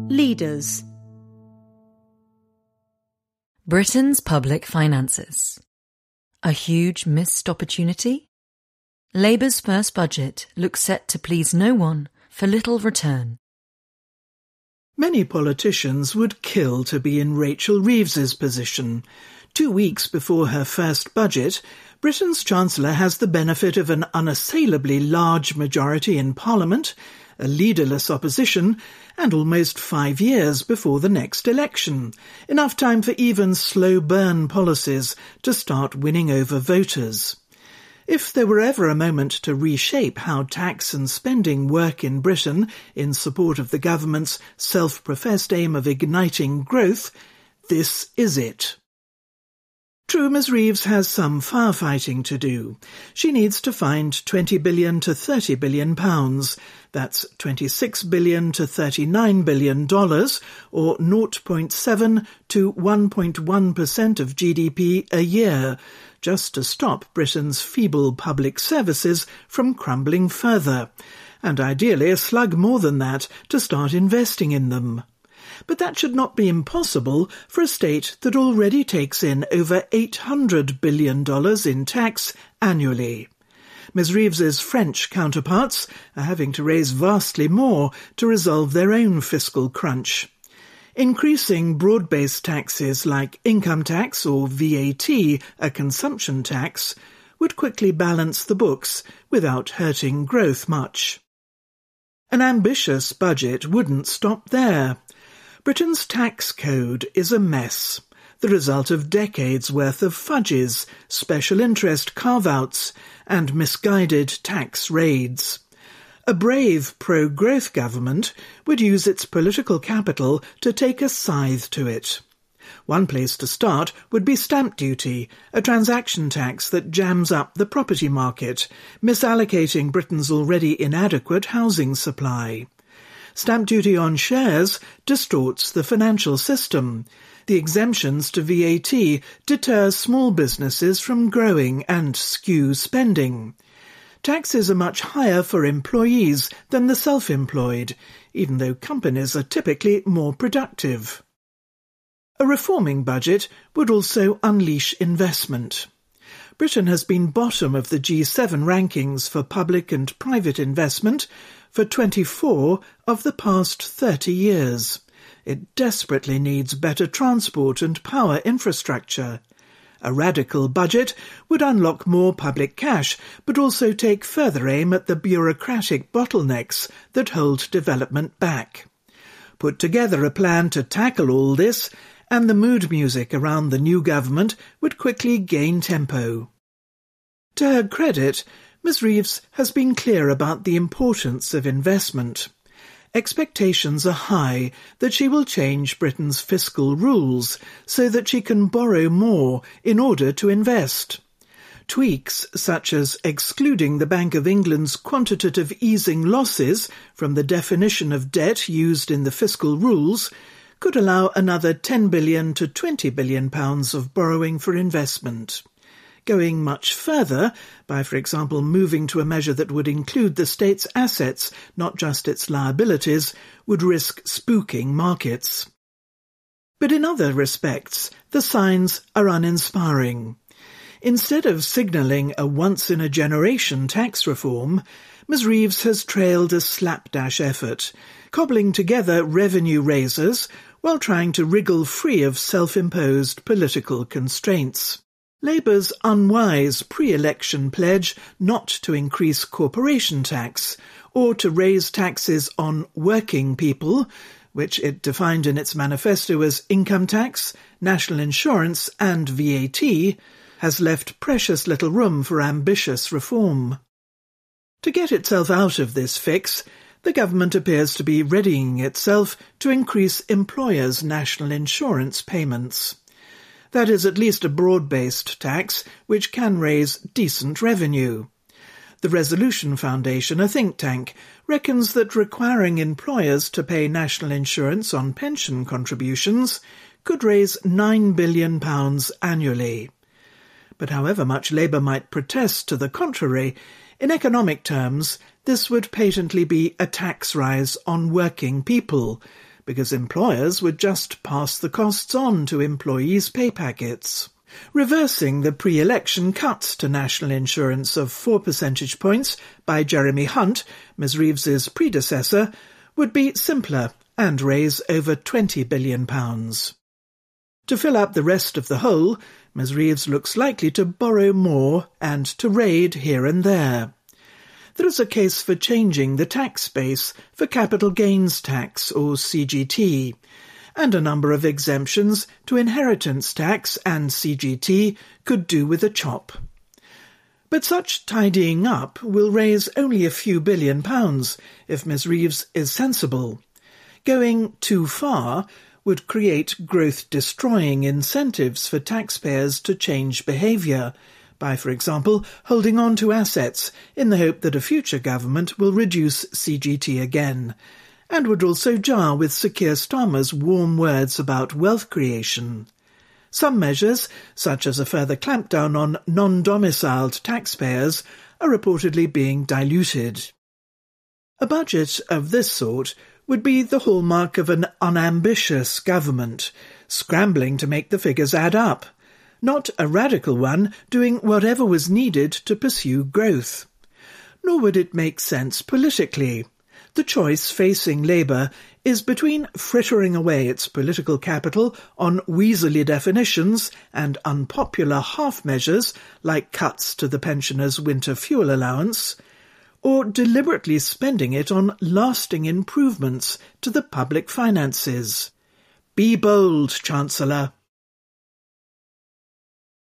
Leaders. Britain's public finances. A huge missed opportunity? Labour's first budget looks set to please no one for little return. Many politicians would kill to be in Rachel Reeves's position. 2 weeks before her first budget, Britain's Chancellor has the benefit of an unassailably large majority in Parliament, a leaderless opposition, and almost 5 years before the next election, enough time for even slow-burn policies to start winning over voters. If there were ever a moment to reshape how tax and spending work in Britain in support of the government's self-professed aim of igniting growth, this is it. True, Ms Reeves has some firefighting to do. She needs to find £20 billion to £30 billion. That's $26 billion to $39 billion, or 0.7 to 1.1% of GDP a year, just to stop Britain's feeble public services from crumbling further, and ideally a slug more than that to start investing in them. But that should not be impossible for a state that already takes in over $800 billion in tax annually. Ms Reeves's French counterparts are having to raise vastly more to resolve their own fiscal crunch. Increasing broad-based taxes like income tax or VAT, a consumption tax, would quickly balance the books without hurting growth much. An ambitious budget wouldn't stop there. Britain's tax code is a mess, the result of decades' worth of fudges, special interest carve-outs, and misguided tax raids. A brave pro-growth government would use its political capital to take a scythe to it. One place to start would be stamp duty, a transaction tax that jams up the property market, misallocating Britain's already inadequate housing supply. Stamp duty on shares distorts the financial system. The exemptions to VAT deter small businesses from growing and skew spending. Taxes are much higher for employees than the self-employed, even though companies are typically more productive. A reforming budget would also unleash investment. Britain has been bottom of the G7 rankings for public and private investment for 24 of the past 30 years. It desperately needs better transport and power infrastructure. A radical budget would unlock more public cash, but also take further aim at the bureaucratic bottlenecks that hold development back. Put together a plan to tackle all this, and the mood music around the new government would quickly gain tempo. To her credit, Ms Reeves has been clear about the importance of investment. Expectations are high that she will change Britain's fiscal rules so that she can borrow more in order to invest. Tweaks such as excluding the Bank of England's quantitative easing losses from the definition of debt used in the fiscal rules could allow another £10 billion to £20 billion of borrowing for investment. Going much further, by, for example, moving to a measure that would include the state's assets, not just its liabilities, would risk spooking markets. But in other respects, the signs are uninspiring. Instead of signalling a once-in-a-generation tax reform, Ms Reeves has trailed a slapdash effort, cobbling together revenue raisers while trying to wriggle free of self-imposed political constraints. Labour's unwise pre-election pledge not to increase corporation tax or to raise taxes on working people, which it defined in its manifesto as income tax, national insurance and VAT, has left precious little room for ambitious reform. To get itself out of this fix, the government appears to be readying itself to increase employers' national insurance payments. That is at least a broad-based tax which can raise decent revenue. The Resolution Foundation, a think tank, reckons that requiring employers to pay national insurance on pension contributions could raise £9 billion annually. But however much Labour might protest to the contrary, in economic terms, this would patently be a tax rise on working people, because employers would just pass the costs on to employees' pay packets. Reversing the pre-election cuts to national insurance of 4 percentage points by Jeremy Hunt, Ms Reeves's predecessor, would be simpler and raise over £20 billion. To fill up the rest of the hole, Ms Reeves looks likely to borrow more and to raid here and there. There is a case for changing the tax base for capital gains tax, or CGT, and a number of exemptions to inheritance tax and CGT could do with a chop. But such tidying up will raise only a few £billion if Ms Reeves is sensible. Going too far would create growth-destroying incentives for taxpayers to change behaviour, by, for example, holding on to assets in the hope that a future government will reduce CGT again, and would also jar with Sir Keir Starmer's warm words about wealth creation. Some measures, such as a further clampdown on non-domiciled taxpayers, are reportedly being diluted. A budget of this sort would be the hallmark of an unambitious government, scrambling to make the figures add up, not a radical one doing whatever was needed to pursue growth. Nor would it make sense politically. The choice facing Labour is between frittering away its political capital on weaselly definitions and unpopular half-measures like cuts to the pensioners' winter fuel allowance, or deliberately spending it on lasting improvements to the public finances. Be bold, Chancellor.